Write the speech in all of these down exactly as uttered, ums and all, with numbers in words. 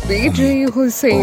دی جی حسین.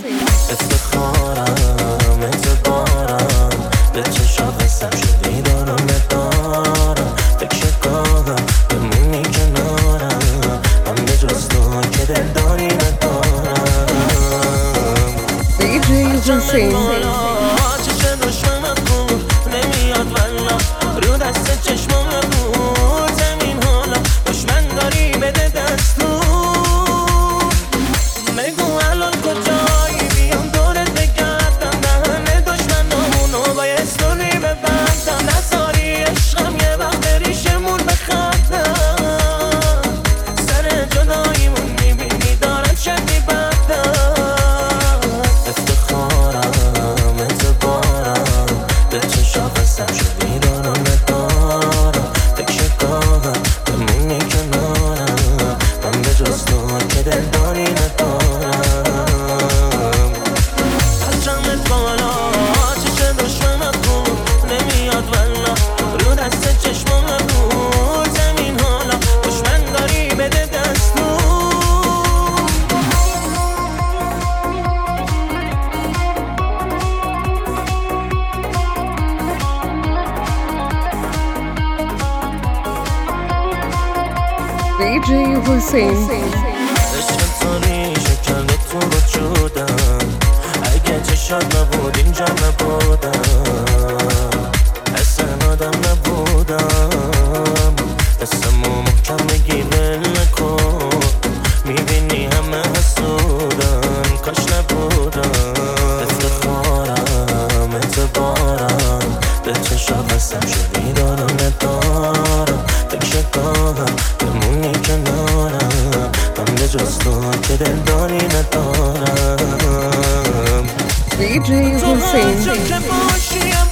افتخارم اعتبارم به چشات قسم شدی دارم ندارم فکر گاهم بمونی کنارم من به جز تو که دلداری ندارم دی جی حسین. چشم دشمنت بود نمیاد والا رو دست چشمام بود زمین حالا دشمن داری بده دستور بگو الان کجایی بیام دورت بگردم دهن دشمنامونو با یه ستوری ببندم نذاری عشقم یه وقت ریشمون بخندم سر جداییمون میبینی دارم شدی بدم افتخارم اعتبارم به چشات قسم شدی دارم ندارم فکر گاهم بمونی کنارم من به جز تو که دلداری ندارم قدرمت بالا چشم دشمنت بود نمیاد والا رو دست چشمام بود زمین حالا دشمن داری بده دستور دی جی حسین. عشق تو ریشه کرده تو وجودم اگه چشات نبود اینجا نبودم اصلا آدم نبودم دستمو محکم بگیر ول نکن میبینی همه حسودن کاش نبودم افتخارم اعتبارم به چشات قسم شدی دارم ندارم فکر گاهم بمونی کنارم من به جز تو که دلداری ندارم دی جی حسین. تو هر جا که باشیم